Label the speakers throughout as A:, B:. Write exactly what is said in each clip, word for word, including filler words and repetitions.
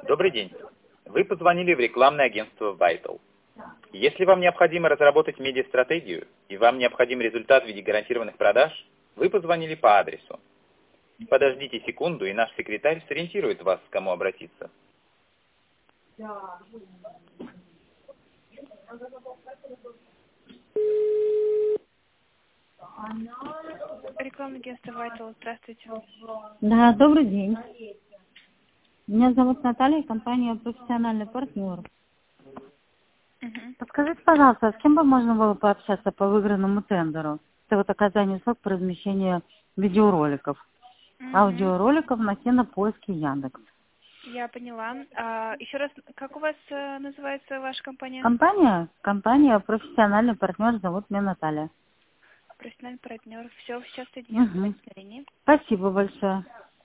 A: Добрый день. Вы позвонили в рекламное агентство Vital. Если вам необходимо разработать медиастратегию и вам необходим результат в виде гарантированных продаж, вы позвонили по адресу. Подождите секунду, и наш секретарь сориентирует вас, к кому обратиться.
B: Рекламное агентство Vital, здравствуйте.
C: Да, добрый день. Меня зовут Наталья, компания «Профессиональный партнер».
B: Угу.
C: Подскажите, пожалуйста, с кем бы можно было пообщаться по выигранному тендеру? Это вот оказание услуг по размещению видеороликов,
B: Угу.
C: аудиороликов на Кинопоиске Яндекс.
B: Я поняла. А, еще раз, как у вас э, называется ваша компания?
C: Компания? Компания «Профессиональный партнер», зовут меня Наталья.
B: Профессиональный партнер. Все, сейчас соединю с
C: Угу.
B: вами на линии.
C: Спасибо большое.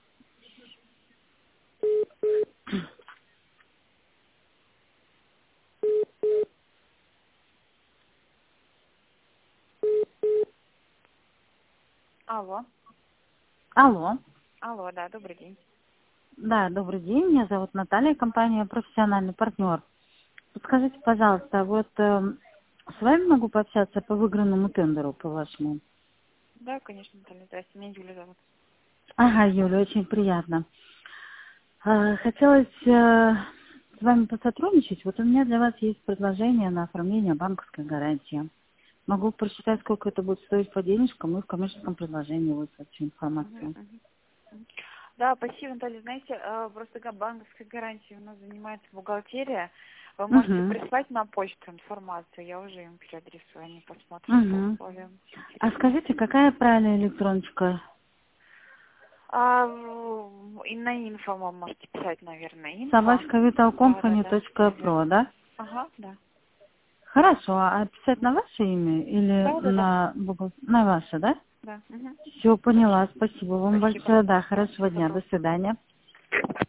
B: Алло.
C: Алло.
B: Алло, да, добрый день.
C: Да, добрый день. Меня зовут Наталья, компания «Профессиональный партнер». Подскажите, пожалуйста, вот э, с вами могу пообщаться по выигранному тендеру, по-вашему?
B: Да, конечно, Наталья, здрасте, меня Юля зовут.
C: Ага, Юля, очень приятно. А, Хотелось э, с вами посотрудничать. Вот у меня для вас есть предложение на оформление банковской гарантии. Могу просчитать, сколько это будет стоить по денежкам, и в коммерческом предложении вот всю
B: Мгм,
C: информацию.
B: мгм. Да, спасибо, Наталья. Знаете, э, просто как банковской гарантией у нас занимается бухгалтерия. Вы можете
C: Угу.
B: прислать на почту информацию, я уже им переадресую, они посмотрят по
C: Угу.
B: условиям.
C: А скажите, какая правильная электроночка?
B: А, в- и на инфо вы можете писать, наверное, инфо.
C: собачка витал
B: Да, да,
C: компани
B: да,
C: точка
B: все
C: про,
B: верно.
C: да?
B: Ага, да.
C: Хорошо, а писать на ваше имя или
B: Да, да, да.
C: на, бухгал- на ваше, да?
B: Да. Мгм.
C: Все, поняла. Спасибо вам
B: Спасибо.
C: большое. Да,
B: Да,
C: хорошего
B: всего
C: дня. До
B: доброго.
C: свидания.